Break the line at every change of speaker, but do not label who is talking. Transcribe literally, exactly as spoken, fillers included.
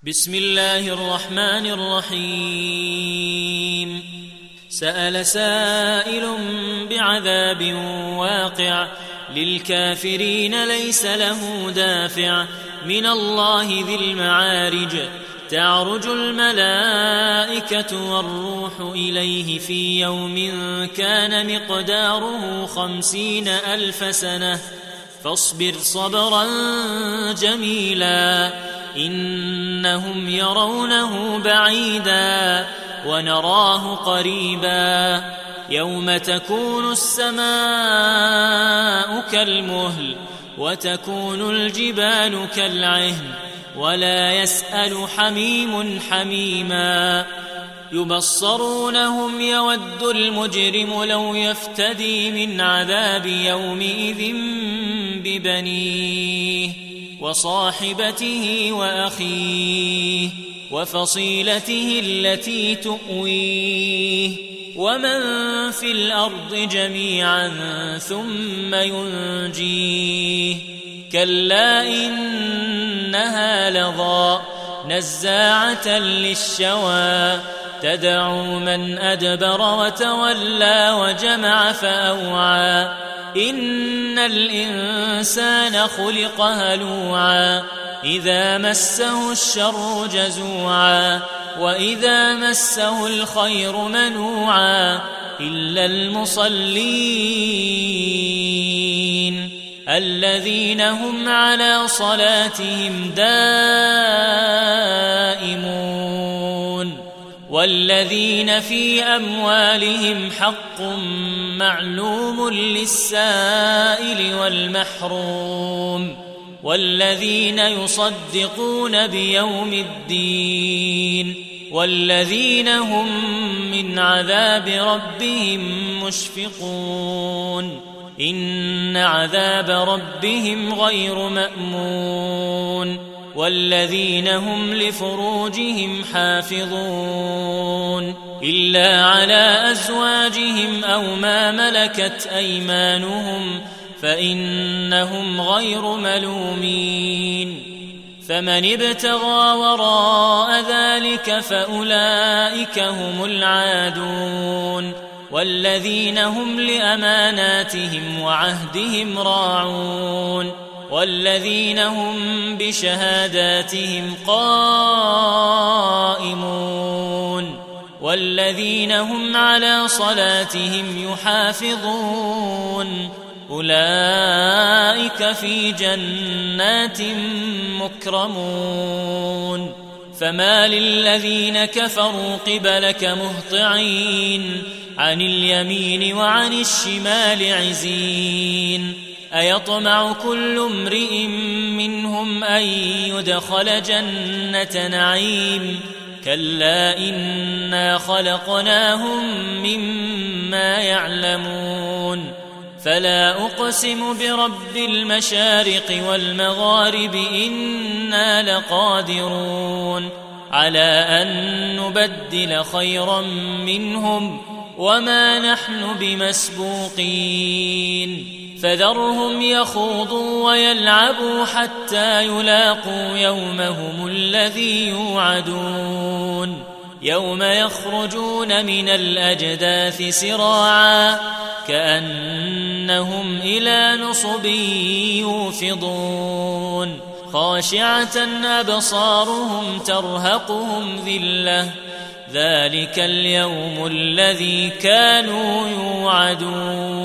بسم الله الرحمن الرحيم. سأل سائل بعذاب واقع للكافرين ليس له دافع من الله ذي المعارج. تعرج الملائكة والروح إليه في يوم كان مقداره خمسين ألف سنة فاصبر صبرا جميلا إنهم يرونه بعيدا ونراه قريبا يوم تكون السماء كالمهل وتكون الجبال كالعهن ولا يسأل حميم حميما يبصرونهم يود المجرم لو يفتدي من عذاب يومئذ ببنيه وصاحبته وأخيه وفصيلته التي تؤويه ومن في الأرض جميعا ثم ينجيه كلا إنها لظى نزاعة للشوى تدعو من أدبر وتولى وجمع فأوعى إن الإنسان خلق هلوعا إذا مسه الشر جزوعا وإذا مسه الخير منوعا إلا المصلين الذين هم على صلاتهم دائمون والذين في أموالهم حق معلوم للسائل والمحروم والذين يصدقون بيوم الدين والذين هم من عذاب ربهم مشفقون إن عذاب ربهم غير مأمون والذين هم لفروجهم حافظون إلا على أزواجهم أو ما ملكت أيمانهم فإنهم غير ملومين فمن ابتغى وراء ذلك فأولئك هم العادون والذين هم لأماناتهم وعهدهم راعون والذين هم بشهاداتهم قائمون والذين هم على صلاتهم يحافظون أولئك في جنات مكرمون فما للذين كفروا قبلك مهطعين عن اليمين وعن الشمال عزين أيطمع كل امرئ منهم أن يدخل جنة نعيم كلا إنا خلقناهم مما يعلمون فلا أقسم برب المشارق والمغارب إنا لقادرون على أن نبدل خيرا منهم وما نحن بمسبوقين فذرهم يخوضوا ويلعبوا حتى يلاقوا يومهم الذي يوعدون يوم يخرجون من الأجداث سراعا كأنهم إلى نصب يوفضون خاشعة أبصارهم ترهقهم ذلة ذلك اليوم الذي كانوا يوعدون